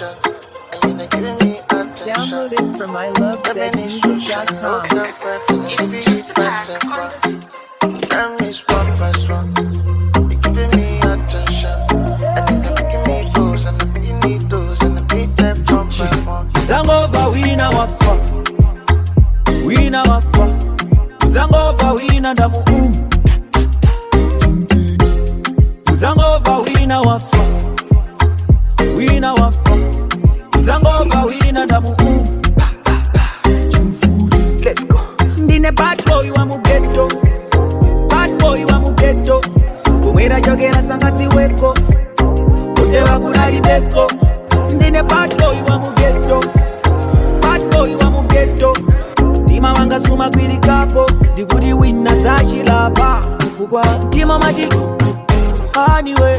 attention. And you're not giving me attention. Download it from ilovezmusic.com. It's just a Tell me swap by swap. You're giving me attention. And you're not making me goes. And I'm making me those. And I'm beat them from my phone. Zangova wina wafa. Wina wafa. Zangova wina damu Zangova wina wafa. Wina wafa. Zangova wina damu Let's go. Ndine bad boy wa mugeto. Bad boy wa mugeto. Kumwera jogera sangati weko. Usewa kunali beko. Ndine bad boy wa mugeto. Bad boy wa mugeto. Tima wanga suma kwili kapo. Digudi wina tashi lapa. Ufugwa tima maji. Anyway.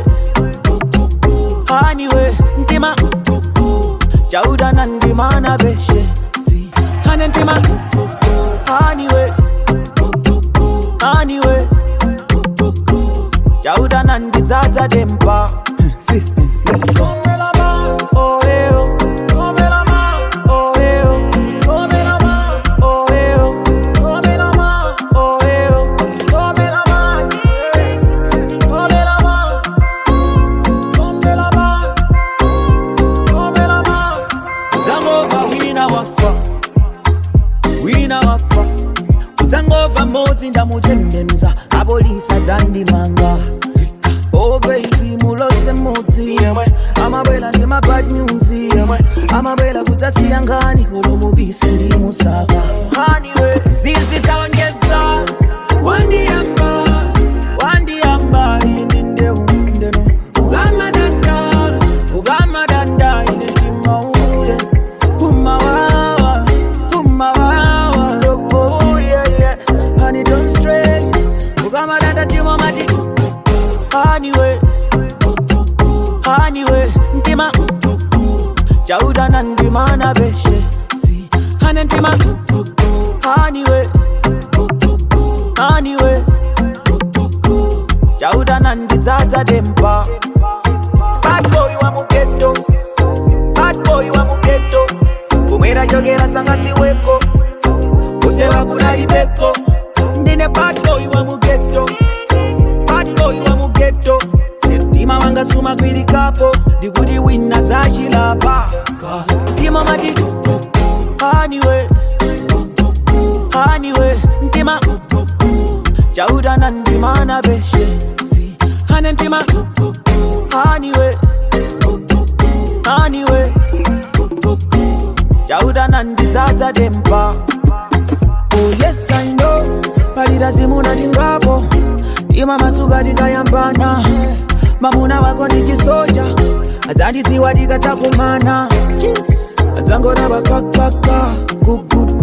Anyway. Ntima. Chauda nandima na beshe. Si. Hane ntima. Anyway. Anyway. Chauda nandizata dempa. Suspense, let's go. Oh, eh, oh. Nda mujendemza abolisa zandi manga. Oh baby mulose moti amabela ni my bad news amabela kutasi yangani olomubise ndi musaka zizi saongeza wandi amba indinde undeno ugama danda indima ude umawawa honey don't stress ugama danda timo maji anyway ntima chauda nandima na beshe si hane ntima anyway chauda nandizata dempa. Bad boy wa mugeto kumwera jogera sangati weko usewa kunali beko. Ndine bad boy wa mugeto. Tima wanga suma kwili kapo. Digudi wina tashi lapa. Tima mati. Anyway. Ntima. Chauda nandima na beshe. Si. Hane ntima. Anyway. Chauda nandizata dempa. Oh yes I know. Palida zimuna tingapo. Tima masuga dikayambana. Mamuna wako nikisoja. Azandiziwa dikatakumana. Azangora bakakaka. Kuku